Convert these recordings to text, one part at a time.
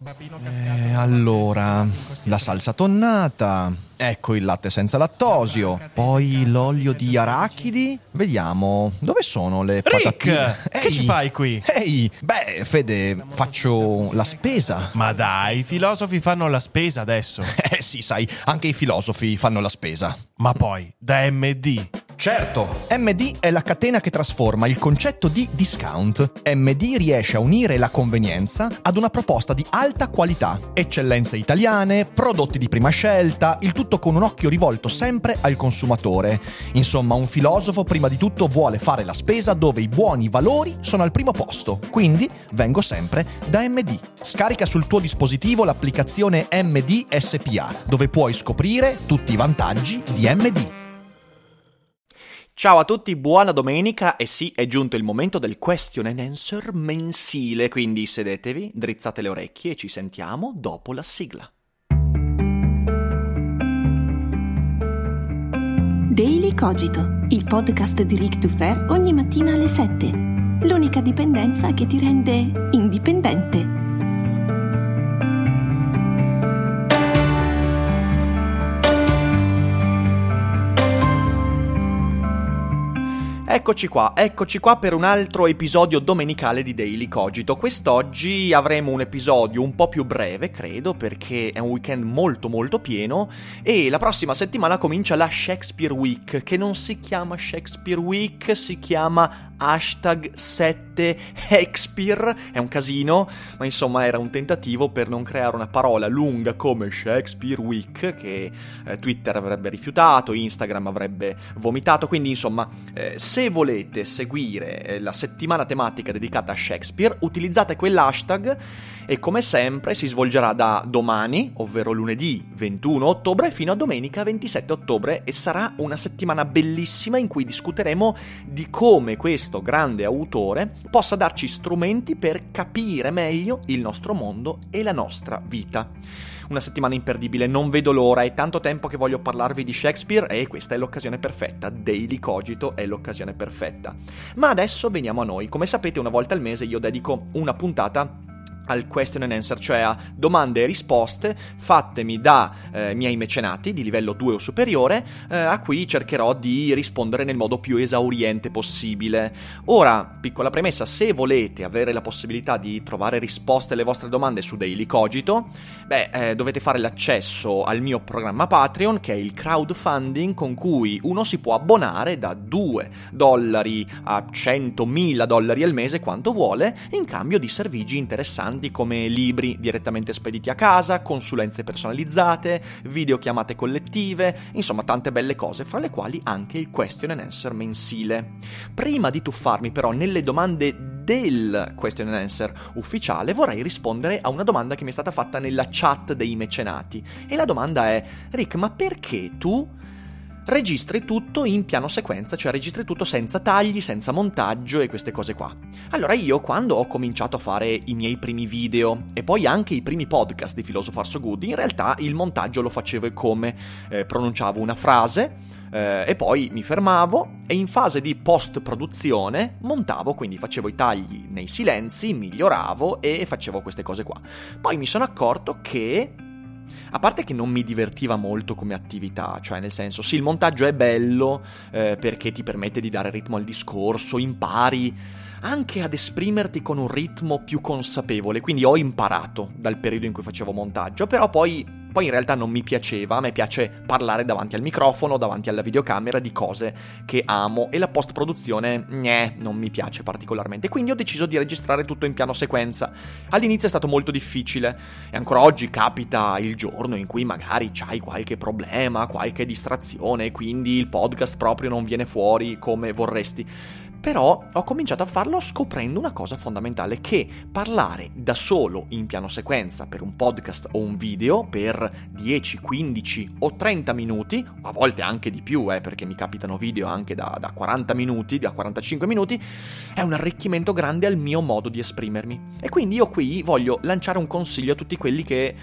Allora, la salsa tonnata, ecco il latte senza lattosio, poi l'olio di arachidi. Vediamo, dove sono le patatine? Rick, che ci fai qui? Ehi, beh, Fede, faccio la spesa. Ma dai, i filosofi fanno la spesa adesso. Sì, sai, anche i filosofi fanno la spesa. Ma poi, da MD. Certo, MD è la catena che trasforma il concetto di discount. MD riesce a unire la convenienza ad una proposta di alta qualità, eccellenze italiane, prodotti di prima scelta, il tutto con un occhio rivolto sempre al consumatore. Insomma, un filosofo prima di tutto vuole fare la spesa dove i buoni valori sono al primo posto. Quindi vengo sempre da MD. Scarica sul tuo dispositivo l'applicazione MD SPA, dove puoi scoprire tutti i vantaggi di MD. Ciao a tutti, buona domenica e sì, è giunto il momento del question and answer mensile, quindi sedetevi, drizzate le orecchie e ci sentiamo dopo la sigla. Daily Cogito, il podcast di Rick Dufer ogni mattina alle 7. L'unica dipendenza che ti rende indipendente. Eccoci qua per un altro episodio domenicale di Daily Cogito. Quest'oggi avremo un episodio un po' più breve, credo, perché è un weekend molto molto pieno e la prossima settimana comincia la Shakespeare Week, che non si chiama Shakespeare Week, si chiama #7Shakespeare, è un casino, ma insomma era un tentativo per non creare una parola lunga come Shakespeare Week, che Twitter avrebbe rifiutato, Instagram avrebbe vomitato, quindi insomma, se volete seguire la settimana tematica dedicata a Shakespeare, utilizzate quell'hashtag e come sempre si svolgerà da domani, ovvero lunedì 21 ottobre, fino a domenica 27 ottobre e sarà una settimana bellissima in cui discuteremo di come questo grande autore possa darci strumenti per capire meglio il nostro mondo e la nostra vita. Una settimana imperdibile, non vedo l'ora, è tanto tempo che voglio parlarvi di Shakespeare e questa è l'occasione perfetta, Daily Cogito è l'occasione perfetta. Ma adesso veniamo a noi, come sapete una volta al mese io dedico una puntata al question and answer, cioè a domande e risposte fatemi da miei mecenati di livello 2 o superiore, a cui cercherò di rispondere nel modo più esauriente possibile. Ora, piccola premessa, se volete avere la possibilità di trovare risposte alle vostre domande su Daily Cogito, dovete fare l'accesso al mio programma Patreon, che è il crowdfunding con cui uno si può abbonare da $2 a $100.000 al mese, quanto vuole, in cambio di servigi interessanti come libri direttamente spediti a casa, consulenze personalizzate, videochiamate collettive, insomma tante belle cose, fra le quali anche il question and answer mensile. Prima di tuffarmi però nelle domande del question and answer ufficiale, vorrei rispondere a una domanda che mi è stata fatta nella chat dei mecenati. E la domanda è: Rick, ma perché tu registri tutto in piano sequenza, cioè registri tutto senza tagli, senza montaggio e queste cose qua? Allora io, quando ho cominciato a fare i miei primi video e poi anche i primi podcast di Philosopher So Good, in realtà il montaggio lo facevo come pronunciavo una frase e poi mi fermavo e in fase di post-produzione montavo, quindi facevo i tagli nei silenzi, miglioravo e facevo queste cose qua. Poi mi sono accorto che, a parte che non mi divertiva molto come attività, cioè nel senso, sì, il montaggio è bello perché ti permette di dare ritmo al discorso, impari anche ad esprimerti con un ritmo più consapevole, quindi ho imparato dal periodo in cui facevo montaggio, però poi in realtà non mi piaceva, a me piace parlare davanti al microfono, davanti alla videocamera di cose che amo e la post-produzione, non mi piace particolarmente, quindi ho deciso di registrare tutto in piano sequenza. All'inizio è stato molto difficile e ancora oggi capita il giorno in cui magari c'hai qualche problema, qualche distrazione e quindi il podcast proprio non viene fuori come vorresti. Però ho cominciato a farlo scoprendo una cosa fondamentale, che parlare da solo in piano sequenza per un podcast o un video per 10, 15 o 30 minuti, a volte anche di più, perché mi capitano video anche da 40 minuti, da 45 minuti, è un arricchimento grande al mio modo di esprimermi. E quindi io qui voglio lanciare un consiglio a tutti quelli che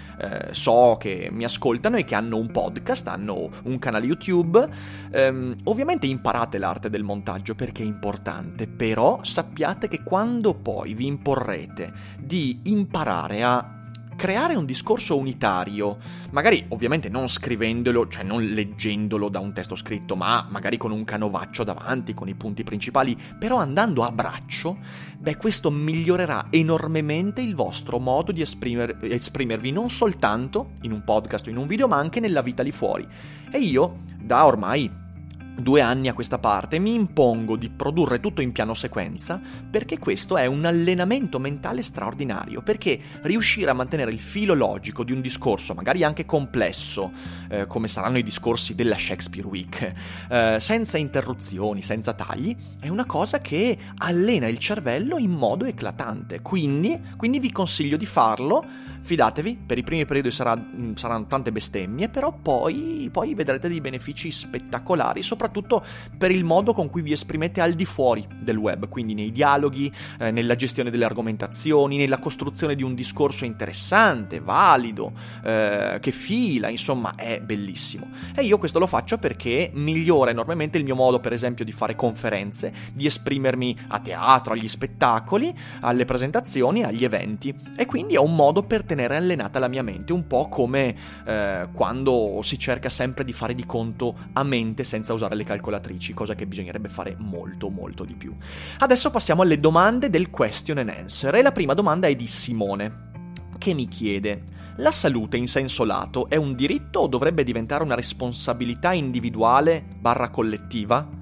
so che mi ascoltano e che hanno un podcast, hanno un canale YouTube. Ovviamente imparate l'arte del montaggio perché è importante, però sappiate che quando poi vi imporrete di imparare a creare un discorso unitario, magari ovviamente non scrivendolo, cioè non leggendolo da un testo scritto, ma magari con un canovaccio davanti, con i punti principali, però andando a braccio, questo migliorerà enormemente il vostro modo di esprimervi non soltanto in un podcast o in un video, ma anche nella vita lì fuori. E io, da ormai 2 anni a questa parte, mi impongo di produrre tutto in piano sequenza, perché questo è un allenamento mentale straordinario, perché riuscire a mantenere il filo logico di un discorso, magari anche complesso, come saranno i discorsi della Shakespeare Week, senza interruzioni, senza tagli, è una cosa che allena il cervello in modo eclatante. Quindi vi consiglio di farlo. Fidatevi, per i primi periodi saranno tante bestemmie, però poi vedrete dei benefici spettacolari, soprattutto per il modo con cui vi esprimete al di fuori del web, quindi nei dialoghi, nella gestione delle argomentazioni, nella costruzione di un discorso interessante, valido, che fila, insomma è bellissimo. E io questo lo faccio perché migliora enormemente il mio modo, per esempio, di fare conferenze, di esprimermi a teatro, agli spettacoli, alle presentazioni, agli eventi, e quindi è un modo per tenere allenata la mia mente, un po' come quando si cerca sempre di fare di conto a mente senza usare le calcolatrici, cosa che bisognerebbe fare molto molto di più. Adesso passiamo alle domande del question and answer, e la prima domanda è di Simone, che mi chiede: la salute in senso lato è un diritto o dovrebbe diventare una responsabilità individuale / collettiva?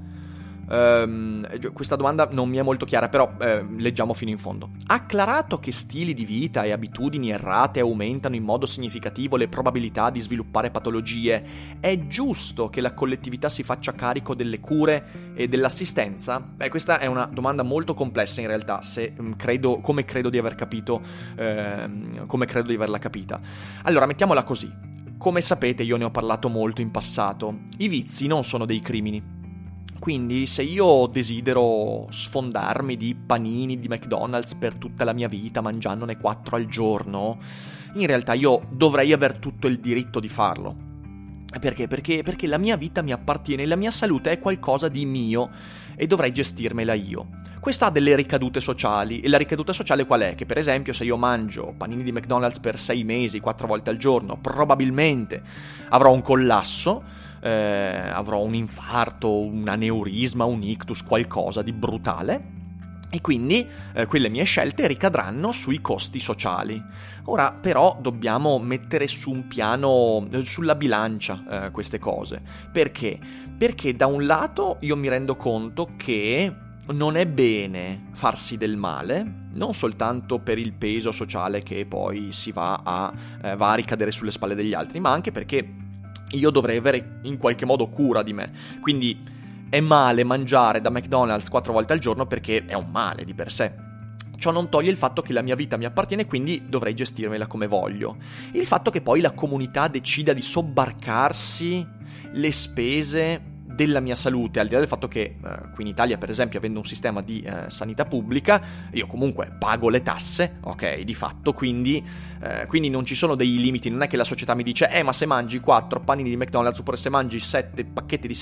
Questa domanda non mi è molto chiara, però leggiamo fino in fondo. Acclarato che stili di vita e abitudini errate aumentano in modo significativo le probabilità di sviluppare patologie, è giusto che la collettività si faccia carico delle cure e dell'assistenza? Questa è una domanda molto complessa in realtà, come credo di aver capito, come credo di averla capita. Allora, mettiamola così. Come sapete, io ne ho parlato molto in passato. I vizi non sono dei crimini. Quindi se io desidero sfondarmi di panini di McDonald's per tutta la mia vita, mangiandone 4 al giorno, in realtà io dovrei aver tutto il diritto di farlo. Perché? Perché la mia vita mi appartiene, la mia salute è qualcosa di mio e dovrei gestirmela io. Questo ha delle ricadute sociali, e la ricaduta sociale qual è? Che per esempio se io mangio panini di McDonald's per 6 mesi, 4 volte al giorno, probabilmente avrò un collasso, avrò un infarto, un aneurisma, un ictus, qualcosa di brutale, e quindi quelle mie scelte ricadranno sui costi sociali. Ora però dobbiamo mettere su un piano, sulla bilancia, queste cose. Perché? Perché da un lato io mi rendo conto che non è bene farsi del male, non soltanto per il peso sociale che poi si va a ricadere sulle spalle degli altri, ma anche perché io dovrei avere in qualche modo cura di me. Quindi è male mangiare da McDonald's 4 volte al giorno perché è un male di per sé. Ciò non toglie il fatto che la mia vita mi appartiene, quindi dovrei gestirmela come voglio. Il fatto che poi la comunità decida di sobbarcarsi le spese della mia salute, al di là del fatto che qui in Italia, per esempio, avendo un sistema di sanità pubblica, io comunque pago le tasse, ok, di fatto, quindi non ci sono dei limiti. Non è che la società mi dice ma se mangi 4 panini di McDonald's, oppure se mangi 7 pacchetti di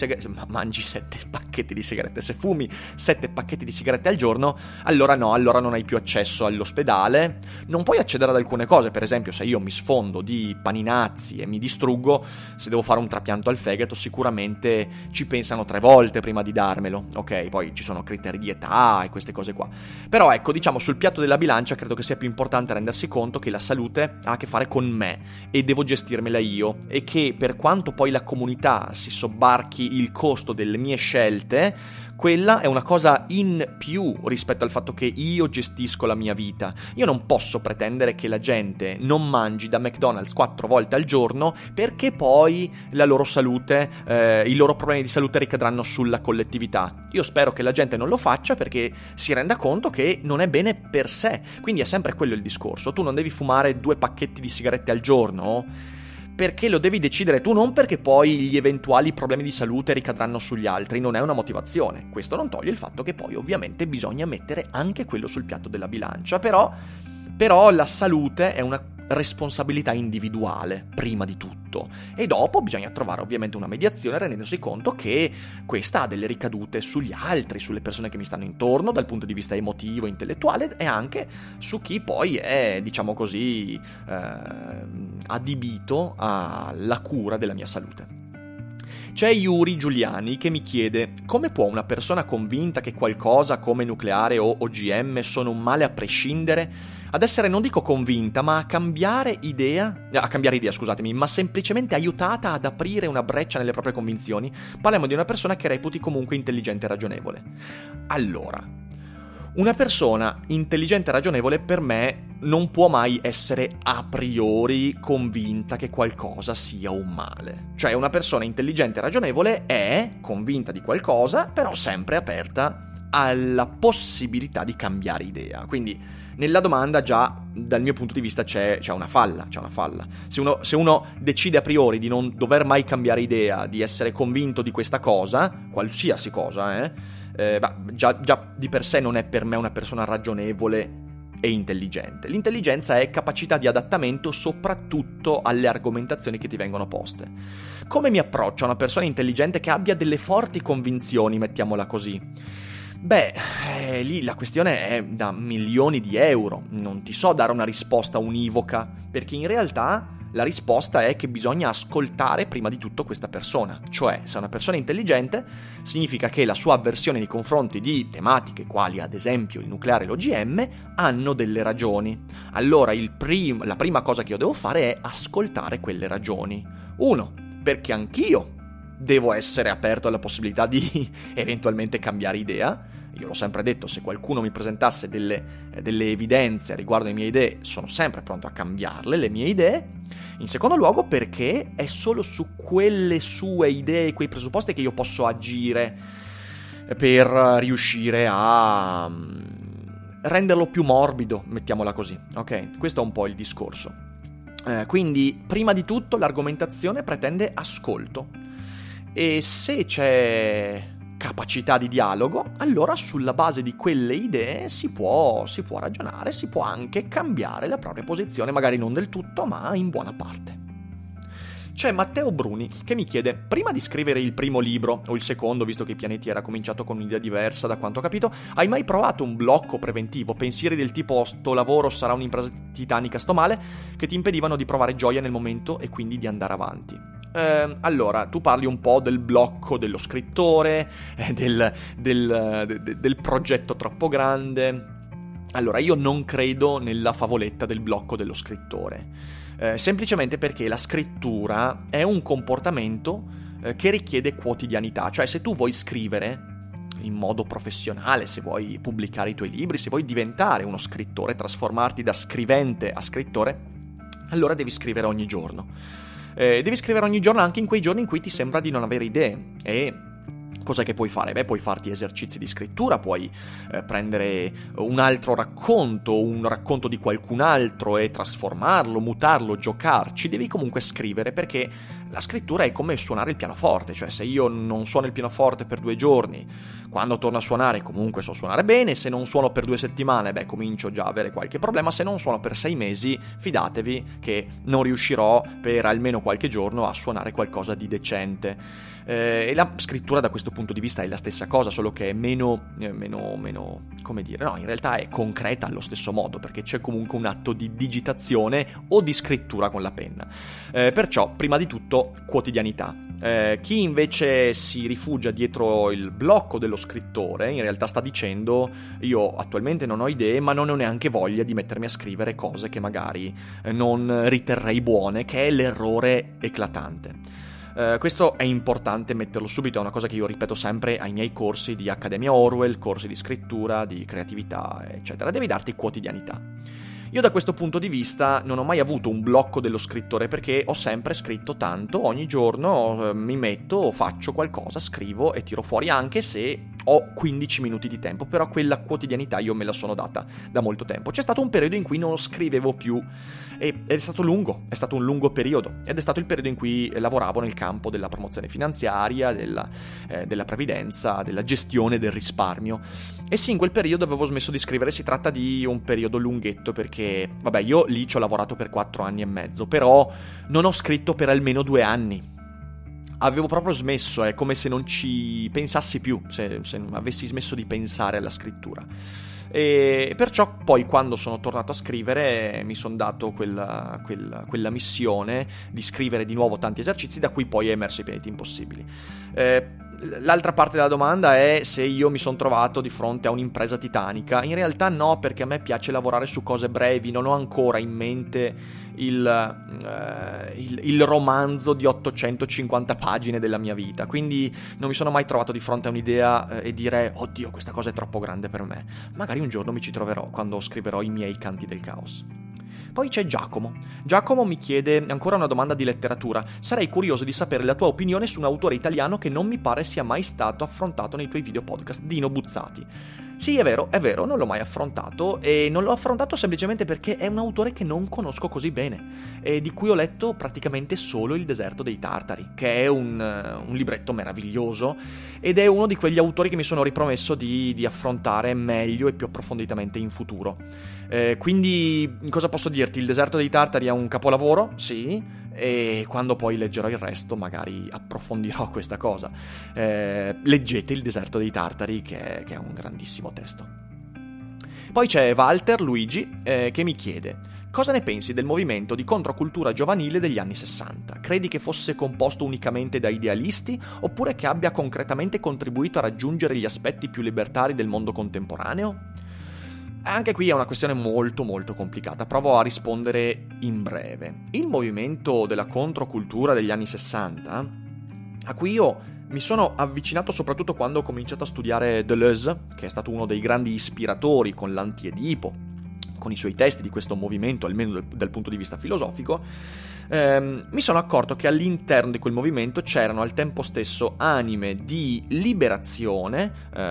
sigarette, se fumi 7 pacchetti di sigarette al giorno, allora no, allora non hai più accesso all'ospedale, non puoi accedere ad alcune cose. Per esempio, se io mi sfondo di paninazzi e mi distruggo, se devo fare un trapianto al fegato, sicuramente ci pensano 3 volte prima di darmelo, ok? Poi ci sono criteri di età e queste cose qua. Però ecco, diciamo, sul piatto della bilancia credo che sia più importante rendersi conto che la salute ha a che fare con me e devo gestirmela io, e che per quanto poi la comunità si sobbarchi il costo delle mie scelte, quella è una cosa in più rispetto al fatto che io gestisco la mia vita. Io non posso pretendere che la gente non mangi da McDonald's 4 volte al giorno perché poi la loro salute, i loro problemi di salute ricadranno sulla collettività. Io spero che la gente non lo faccia perché si renda conto che non è bene per sé. Quindi è sempre quello il discorso. Tu non devi fumare 2 pacchetti di sigarette al giorno perché lo devi decidere tu, non perché poi gli eventuali problemi di salute ricadranno sugli altri. Non è una motivazione. Questo non toglie il fatto che poi ovviamente bisogna mettere anche quello sul piatto della bilancia. Però la salute è responsabilità individuale, prima di tutto, e dopo bisogna trovare ovviamente una mediazione rendendosi conto che questa ha delle ricadute sugli altri, sulle persone che mi stanno intorno dal punto di vista emotivo, intellettuale, e anche su chi poi è, diciamo così, adibito alla cura della mia salute. C'è Yuri Giuliani che mi chiede: come può una persona convinta che qualcosa come nucleare o OGM sono un male a prescindere, ad essere, non dico convinta, ma a cambiare idea, scusatemi, ma semplicemente aiutata ad aprire una breccia nelle proprie convinzioni? Parliamo di una persona che reputi comunque intelligente e ragionevole. Allora, una persona intelligente e ragionevole per me non può mai essere a priori convinta che qualcosa sia un male. Cioè, una persona intelligente e ragionevole è convinta di qualcosa, però sempre aperta alla possibilità di cambiare idea. Quindi nella domanda già dal mio punto di vista c'è una falla. Se uno decide a priori di non dover mai cambiare idea, di essere convinto di questa cosa, qualsiasi cosa, già di per sé non è per me una persona ragionevole e intelligente. L'intelligenza è capacità di adattamento soprattutto alle argomentazioni che ti vengono poste. Come mi approccio a una persona intelligente che abbia delle forti convinzioni, mettiamola così? Lì la questione è da milioni di euro. Non ti so dare una risposta univoca, perché in realtà la risposta è che bisogna ascoltare prima di tutto questa persona. Cioè, se è una persona intelligente, significa che la sua avversione nei confronti di tematiche quali ad esempio il nucleare e l'OGM hanno delle ragioni. Allora la prima cosa che io devo fare è ascoltare quelle ragioni. 1, perché anch'io devo essere aperto alla possibilità di eventualmente cambiare idea. Io l'ho sempre detto, se qualcuno mi presentasse delle evidenze riguardo le mie idee, sono sempre pronto a cambiarle, le mie idee. In secondo luogo, perché è solo su quelle sue idee, quei presupposti, che io posso agire per riuscire a renderlo più morbido, mettiamola così, ok? Questo è un po' il discorso. Quindi, prima di tutto, l'argomentazione pretende ascolto. E se c'è capacità di dialogo, allora sulla base di quelle idee si può ragionare, si può anche cambiare la propria posizione, magari non del tutto, ma in buona parte. C'è Matteo Bruni che mi chiede: prima di scrivere il primo libro, o il secondo, visto che i pianeti era cominciato con un'idea diversa da quanto ho capito, hai mai provato un blocco preventivo, pensieri del tipo sto lavoro sarà un'impresa titanica, sto male, che ti impedivano di provare gioia nel momento e quindi di andare avanti? Allora, tu parli un po' del blocco dello scrittore, del progetto troppo grande. Allora, io non credo nella favoletta del blocco dello scrittore, semplicemente perché la scrittura è un comportamento che richiede quotidianità. Cioè, se tu vuoi scrivere in modo professionale, se vuoi pubblicare i tuoi libri, se vuoi diventare uno scrittore, trasformarti da scrivente a scrittore, allora devi scrivere ogni giorno. Devi scrivere ogni giorno, anche in quei giorni in cui ti sembra di non avere idee. E cosa che puoi fare? Puoi farti esercizi di scrittura, puoi prendere un altro racconto, un racconto di qualcun altro e trasformarlo, mutarlo, giocarci. Devi comunque scrivere, perché la scrittura è come suonare il pianoforte. Cioè, se io non suono il pianoforte per 2 giorni, quando torno a suonare comunque so suonare bene. Se non suono per 2 settimane, comincio già a avere qualche problema. Se non suono per 6 mesi, fidatevi che non riuscirò per almeno qualche giorno a suonare qualcosa di decente. E la scrittura da questo punto di vista è la stessa cosa, solo che è meno, come dire, no, in realtà è concreta allo stesso modo, perché c'è comunque un atto di digitazione o di scrittura con la penna. Perciò, prima di tutto, quotidianità. Chi invece si rifugia dietro il blocco dello scrittore, in realtà sta dicendo: io attualmente non ho idee, ma non ho neanche voglia di mettermi a scrivere cose che magari non riterrei buone, che è l'errore eclatante. Questo è importante metterlo subito, è una cosa che io ripeto sempre ai miei corsi di Accademia Orwell, corsi di scrittura, di creatività, eccetera. Devi darti quotidianità. Io da questo punto di vista non ho mai avuto un blocco dello scrittore, perché ho sempre scritto tanto, ogni giorno mi metto, faccio qualcosa, scrivo e tiro fuori, anche se ho 15 minuti di tempo, però quella quotidianità io me la sono data da molto tempo. C'è stato un periodo in cui non scrivevo più, e è stato un lungo periodo, ed è stato il periodo in cui lavoravo nel campo della promozione finanziaria, della previdenza, della gestione del risparmio. E sì, in quel periodo avevo smesso di scrivere. Si tratta di un periodo lunghetto, perché perché, vabbè, io lì ci ho lavorato per 4 anni e mezzo, però non ho scritto per almeno 2 anni. Avevo proprio smesso, è come se non ci pensassi più, se avessi smesso di pensare alla scrittura. E perciò poi quando sono tornato a scrivere mi sono dato quella missione di scrivere di nuovo tanti esercizi, da cui poi è emerso I pianeti impossibili. L'altra parte della domanda è se io mi sono trovato di fronte a un'impresa titanica. In realtà no, perché a me piace lavorare su cose brevi, non ho ancora in mente il romanzo di 850 pagine della mia vita, quindi non mi sono mai trovato di fronte a un'idea e dire oddio, questa cosa è troppo grande per me. Magari un giorno mi ci troverò quando scriverò i miei canti del caos. Poi c'è Giacomo. Giacomo mi chiede ancora una domanda di letteratura. Sarei curioso di sapere la tua opinione su un autore italiano che non mi pare sia mai stato affrontato nei tuoi video podcast, Dino Buzzati. Sì, è vero, non l'ho mai affrontato, e non l'ho affrontato semplicemente perché è un autore che non conosco così bene e di cui ho letto praticamente solo Il deserto dei Tartari, che è un libretto meraviglioso ed è uno di quegli autori che mi sono ripromesso di affrontare meglio e più approfonditamente in futuro. Quindi cosa posso dirti? Il deserto dei Tartari è un capolavoro, sì, e quando poi leggerò il resto magari approfondirò questa cosa. Leggete Il deserto dei Tartari, che è un grandissimo testo. Poi c'è Walter Luigi che mi chiede: cosa ne pensi del movimento di controcultura giovanile degli anni 60? Credi che fosse composto unicamente da idealisti oppure che abbia concretamente contribuito a raggiungere gli aspetti più libertari del mondo contemporaneo? Anche qui è una questione molto molto complicata, provo a rispondere in breve. Il movimento della controcultura degli anni 60, a cui io mi sono avvicinato soprattutto quando ho cominciato a studiare Deleuze, che è stato uno dei grandi ispiratori con l'Anti-Edipo, con i suoi testi di questo movimento, almeno dal punto di vista filosofico, mi sono accorto che all'interno di quel movimento c'erano al tempo stesso anime di liberazione,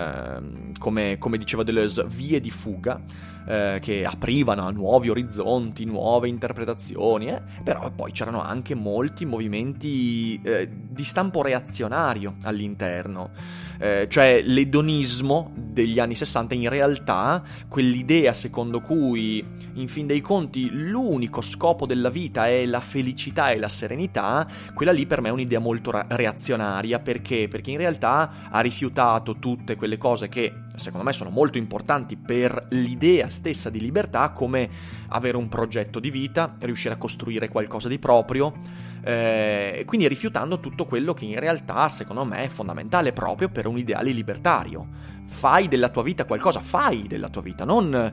come diceva Deleuze, vie di fuga, che aprivano a nuovi orizzonti, nuove interpretazioni, però poi c'erano anche molti movimenti di stampo reazionario all'interno, cioè l'edonismo degli anni 60, in realtà quell'idea secondo cui in fin dei conti l'unico scopo della vita è la felicità e la serenità, quella lì per me è un'idea molto reazionaria. Perché in realtà ha rifiutato tutte quelle cose che secondo me sono molto importanti per l'idea stessa di libertà, come avere un progetto di vita, riuscire a costruire qualcosa di proprio, quindi rifiutando tutto quello che in realtà secondo me è fondamentale proprio per un ideale libertario. Fai della tua vita qualcosa, fai della tua vita, non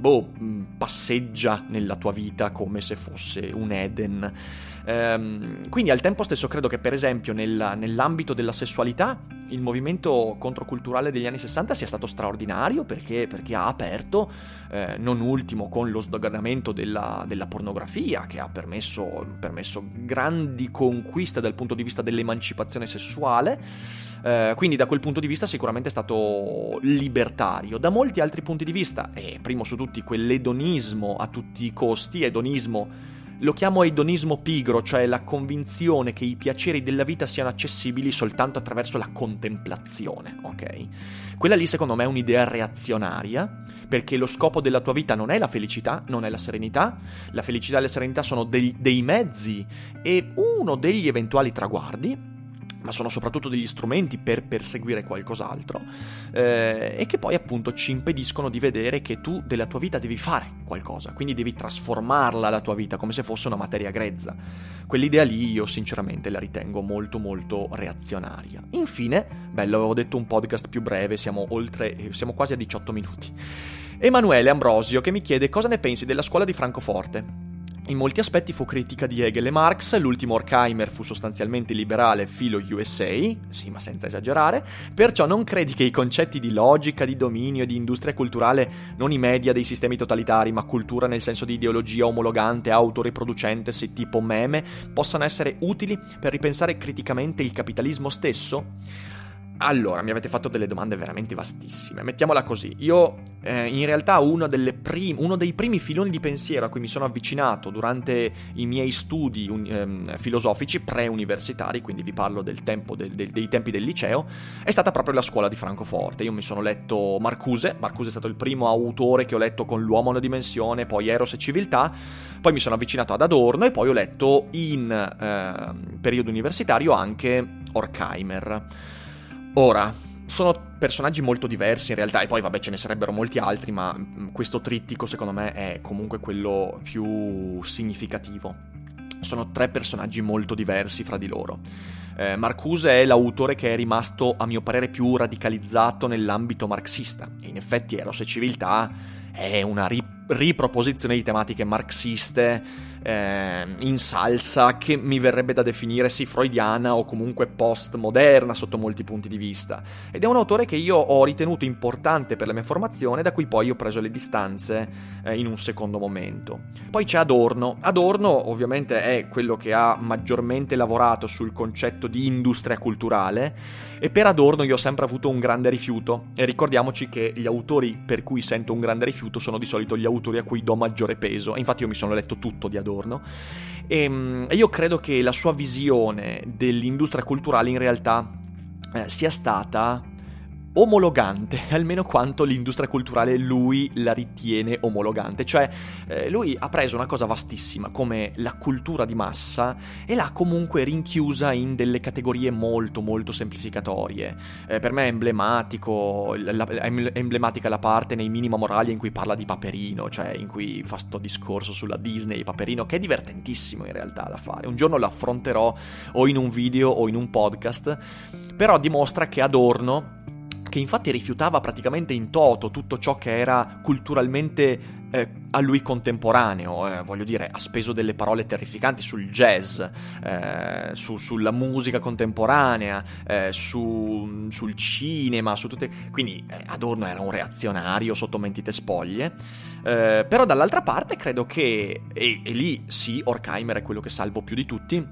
passeggia nella tua vita come se fosse un Eden. Quindi al tempo stesso credo che per esempio nell'ambito della sessualità il movimento controculturale degli anni 60 sia stato straordinario perché ha aperto, non ultimo con lo sdoganamento della pornografia, che ha permesso grandi conquiste dal punto di vista dell'emancipazione sessuale. Quindi da quel punto di vista sicuramente è stato libertario. Da molti altri punti di vista, e primo su tutti quell'edonismo a tutti i costi, edonismo lo chiamo edonismo pigro, cioè la convinzione che i piaceri della vita siano accessibili soltanto attraverso la contemplazione, ok? Quella lì secondo me è un'idea reazionaria, perché lo scopo della tua vita non è la felicità, non è la serenità. La felicità e la serenità sono dei mezzi e uno degli eventuali traguardi, ma sono soprattutto degli strumenti per perseguire qualcos'altro, e che poi appunto ci impediscono di vedere che tu della tua vita devi fare qualcosa, quindi devi trasformarla la tua vita come se fosse una materia grezza. Quell'idea lì io sinceramente la ritengo molto molto reazionaria. Infine, bello, avevo detto un podcast più breve, siamo quasi a 18 minuti. Emanuele Ambrosio che mi chiede cosa ne pensi della scuola di Francoforte. In molti aspetti fu critica di Hegel e Marx, l'ultimo Horkheimer fu sostanzialmente liberale filo USA, sì ma senza esagerare, perciò non credi che i concetti di logica, di dominio e di industria culturale, non i media dei sistemi totalitari, ma cultura nel senso di ideologia omologante, autoriproducente, se tipo meme, possano essere utili per ripensare criticamente il capitalismo stesso? Allora, mi avete fatto delle domande veramente vastissime. Mettiamola così. Io, in realtà, uno dei primi filoni di pensiero a cui mi sono avvicinato durante i miei studi filosofici pre-universitari, quindi vi parlo del tempo dei tempi del liceo, è stata proprio la scuola di Francoforte. Io mi sono letto Marcuse è stato il primo autore che ho letto con L'uomo a una dimensione, poi Eros e civiltà, poi mi sono avvicinato ad Adorno e poi ho letto in periodo universitario anche Horkheimer. Ora, sono personaggi molto diversi in realtà, e poi vabbè ce ne sarebbero molti altri, ma questo trittico secondo me è comunque quello più significativo. Sono 3 personaggi molto diversi fra di loro. Marcuse è l'autore che è rimasto, a mio parere, più radicalizzato nell'ambito marxista, e in effetti Eros e civiltà è una riproposizione di tematiche marxiste in salsa, che mi verrebbe da definire sì freudiana o comunque postmoderna sotto molti punti di vista, ed è un autore che io ho ritenuto importante per la mia formazione, da cui poi ho preso le distanze in un secondo momento. Poi c'è Adorno. Adorno ovviamente è quello che ha maggiormente lavorato sul concetto di industria culturale, e per Adorno io ho sempre avuto un grande rifiuto, e ricordiamoci che gli autori per cui sento un grande rifiuto sono di solito gli autori a cui do maggiore peso, e infatti io mi sono letto tutto di Adorno, e io credo che la sua visione dell'industria culturale in realtà sia stata omologante, almeno quanto l'industria culturale lui la ritiene omologante. Cioè lui ha preso una cosa vastissima come la cultura di massa e l'ha comunque rinchiusa in delle categorie molto molto semplificatorie. Per me è emblematica la parte nei Minima Moralia in cui parla di Paperino, cioè in cui fa sto discorso sulla Disney Paperino, che è divertentissimo in realtà da fare. Un giorno lo affronterò o in un video o in un podcast, però dimostra che Adorno, che infatti rifiutava praticamente in toto tutto ciò che era culturalmente a lui contemporaneo, voglio dire, ha speso delle parole terrificanti sul jazz, sulla musica contemporanea, sul cinema, su tutte. Quindi Adorno era un reazionario sotto mentite spoglie, però dall'altra parte credo che, e lì sì, Horkheimer è quello che salvo più di tutti,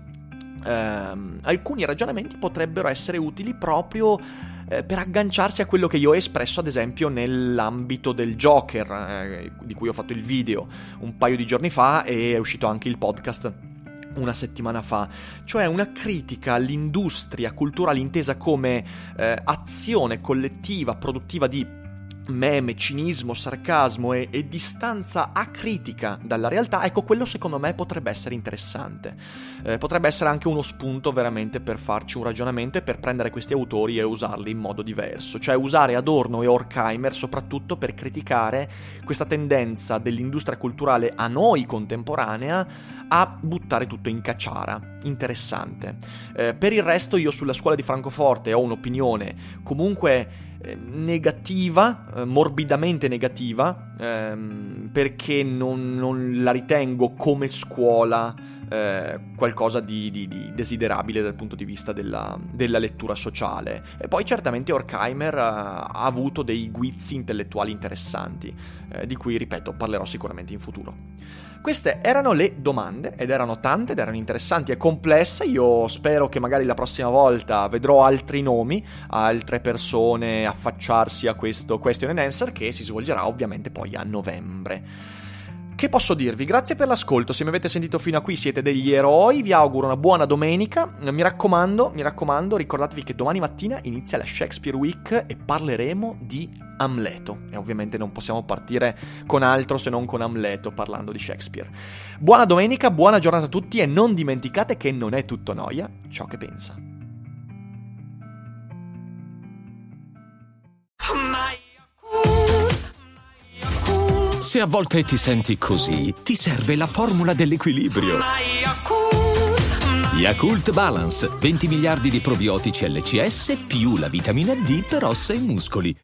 alcuni ragionamenti potrebbero essere utili proprio per agganciarsi a quello che io ho espresso ad esempio nell'ambito del Joker, di cui ho fatto il video un paio di giorni fa, e è uscito anche il podcast una settimana fa, cioè una critica all'industria culturale intesa come azione collettiva produttiva di meme, cinismo, sarcasmo e distanza acritica dalla realtà. Ecco, quello secondo me potrebbe essere interessante, potrebbe essere anche uno spunto veramente per farci un ragionamento e per prendere questi autori e usarli in modo diverso, cioè usare Adorno e Horkheimer soprattutto per criticare questa tendenza dell'industria culturale a noi contemporanea a buttare tutto in cacciara. Interessante. Per il resto io sulla scuola di Francoforte ho un'opinione comunque negativa, morbidamente negativa, perché non la ritengo come scuola qualcosa di desiderabile dal punto di vista della lettura sociale. E poi certamente Horkheimer ha avuto dei guizzi intellettuali interessanti, di cui, ripeto, parlerò sicuramente in futuro. Queste erano le domande, ed erano tante, ed erano interessanti e complesse. Io spero che magari la prossima volta vedrò altri nomi, altre persone affacciarsi a questo question and answer, che si svolgerà ovviamente poi a novembre. Che posso dirvi? Grazie per l'ascolto, se mi avete sentito fino a qui siete degli eroi, vi auguro una buona domenica, mi raccomando, ricordatevi che domani mattina inizia la Shakespeare Week e parleremo di Amleto, e ovviamente non possiamo partire con altro se non con Amleto parlando di Shakespeare. Buona domenica, buona giornata a tutti, e non dimenticate che non è tutto noia ciò che pensa. Se a volte ti senti così, ti serve la formula dell'equilibrio. Yakult Balance, 20 miliardi di probiotici LCS più la vitamina D per ossa e muscoli.